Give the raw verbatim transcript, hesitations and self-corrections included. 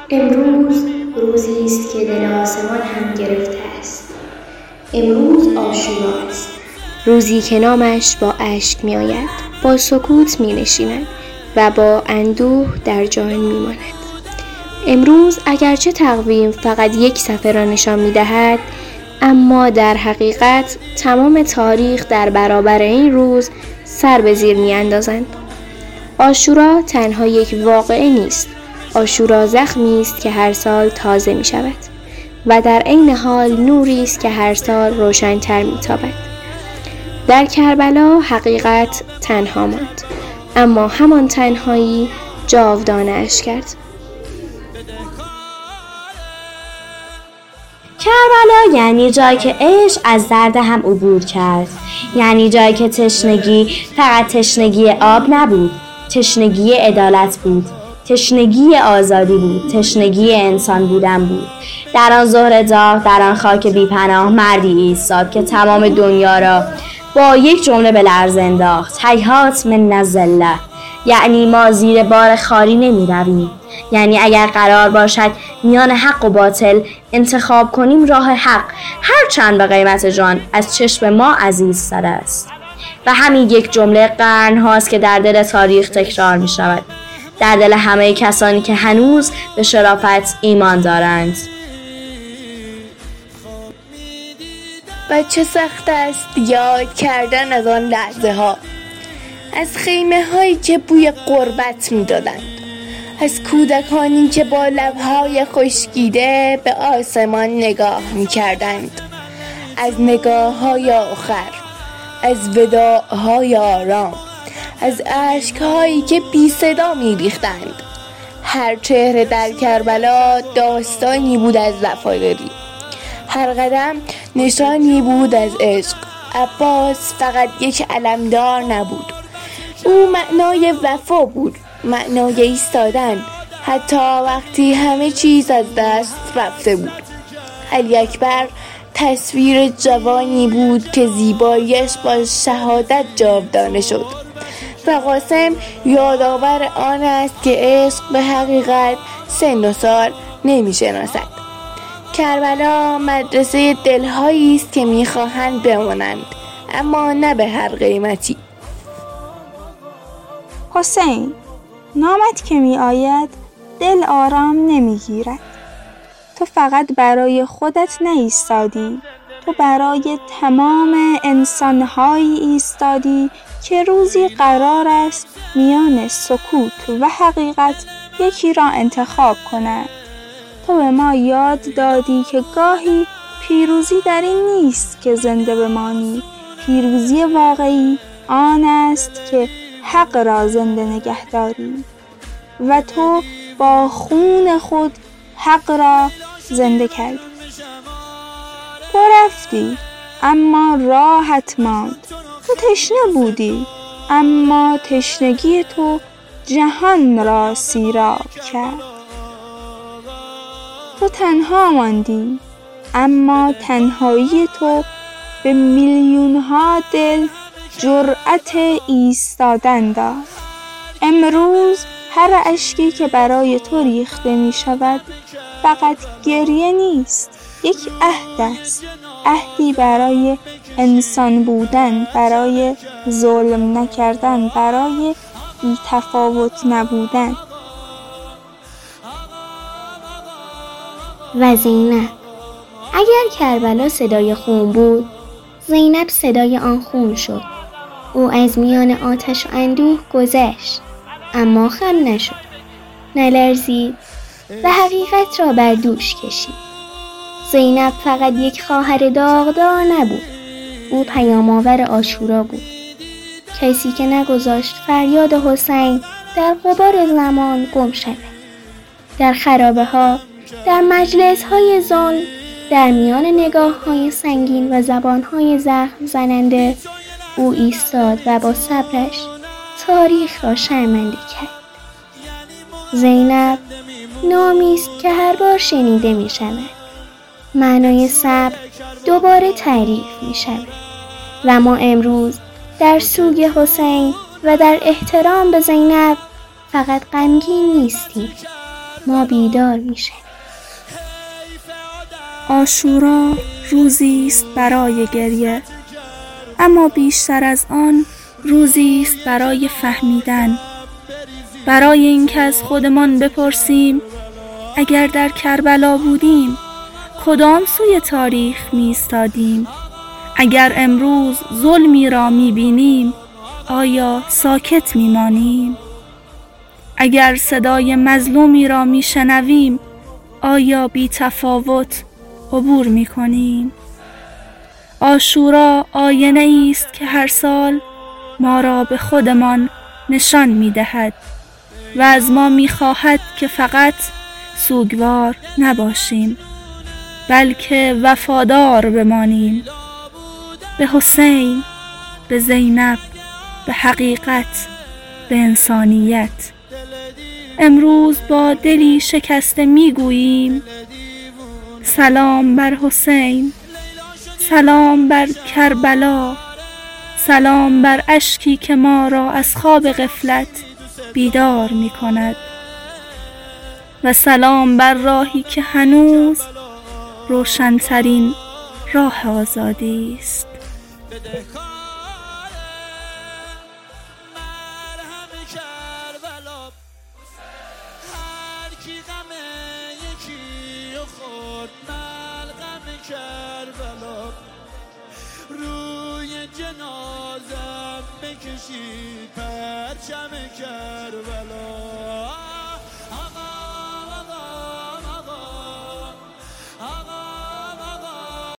امروز روزی است که دل آسمان هم گرفته است. امروز عاشورا است، روزی که نامش با اشک می آید، با سکوت می نشیند و با اندوه در جان می ماند. امروز اگرچه تقویم فقط یک صفحه را نشان می دهد، اما در حقیقت تمام تاریخ در برابر این روز سر به زیر می اندازند. عاشورا تنها یک واقعه نیست، عاشورا زخمی است که هر سال تازه می شود و در عین حال نوری است که هر سال روشن‌تر می تابد. در کربلا حقیقت تنها ماند، اما همان تنهایی جاودانه اش کرد. کربلا یعنی جایی که عشق از درد هم عبور کرد، یعنی جایی که تشنگی فقط تشنگی آب نبود، تشنگی عدالت بود، تشنگی آزادی بود، تشنگی انسان بودن بود. در آن ظهر داغ، در آن خاک بی‌پناه، مردی ایستاد که تمام دنیا را با یک جمله به لرز انداخت: هیهات من الذله. یعنی ما زیر بار خاری نمی رویم. یعنی اگر قرار باشد میان حق و باطل انتخاب کنیم، راه حق هرچند به قیمت جان از چشم ما عزیزتر است. و همین یک جمله قرن هاست که در دل تاریخ تکرار می شود، در دل همه کسانی که هنوز به شرافت ایمان دارند. و چه سخت است یاد کردن از آن لحظه ها، از خیمه هایی که بوی غربت می دادند، از کودکانی که با لبهای خشکیده به آسمان نگاه می کردند، از نگاه های آخر، از وداعهای آرام، از اشک‌هایی که بی صدا می ریختند. هر چهره در کربلا داستانی بود از وفاداری، هر قدم نشانی بود از عشق. عباس فقط یک علمدار نبود، او معنای وفا بود، معنای ایستادن، حتی وقتی همه چیز از دست رفته بود. علی اکبر تصویر جوانی بود که زیباییش با شهادت جاودانه شد و قاسم یادآور آن است که عشق به حقیقت سن و سال نمی شناسد. کربلا مدرسه دلهایی است که می خواهند بمانند، اما نه به هر قیمتی. حسین، نامت که می آید دل آرام نمی گیرد. تو فقط برای خودت نایستادی، تو برای تمام انسان‌هایی ایستادی که روزی قرار است میان سکوت و حقیقت یکی را انتخاب کنند. تو به ما یاد دادی که گاهی پیروزی در این نیست که زنده بمانی، پیروزی واقعی آن است که حق را زنده نگه داری و تو با خون خود حق را زنده کردی. تو رفتی اما راحت ماند، تو تشنه بودی اما تشنگی تو جهان را سیراب کرد. تو تنها ماندی اما تنهایی تو به میلیون ها دل جرأت ایستادن داد. امروز هر اشکی که برای تو ریخته می شود فقط گریه نیست، یک عهد است، عهدی برای انسان بودن، برای ظلم نکردن، برای بی‌تفاوت نبودن. و زینب، اگر کربلا صدای خون بود، زینب صدای آن خون شد. او از میان آتش و اندوه گذشت، اما خم نشد، نلرزید و حقیقت را بر دوش کشید. زینب فقط یک خواهر داغدار نبود، او پیام‌آور عاشورا بود، کسی که نگذاشت فریاد حسین در غبار زمان گم شود. در خرابه ها، در مجلس های ظلم، در میان نگاه های سنگین و زبان های زخم زننده، او ایستاد و با صبرش تاریخ را شرمنده کرد. زینب نامی است که هر بار شنیده می شود، معنای صبر دوباره تعریف می شود و ما امروز در سوگ حسین و در احترام به زینب فقط غمگین نیستیم، ما بیدار میشیم. عاشورا روزی است برای گریه، اما بیشتر از آن روزی است برای فهمیدن، برای اینکه از خودمان بپرسیم اگر در کربلا بودیم کدام سوی تاریخ می ایستادیم؟ اگر امروز ظلمی را می بینیم آیا ساکت می مانیم؟ اگر صدای مظلومی را می شنویم آیا بی تفاوت عبور می کنیم؟ عاشورا آینه است که هر سال ما را به خودمان نشان می دهد و از ما می خواهد که فقط سوگوار نباشیم بلکه وفادار بمانیم به حسین، به زینب، به حقیقت، به انسانیت. امروز با دلی شکسته می گوییم سلام بر حسین، سلام بر کربلا، سلام بر اشکی که ما را از خواب غفلت بیدار می کند و سلام بر راهی که هنوز روشن‌ترین راه آزادی است. روی جنازم بکشید پرچم کربلا.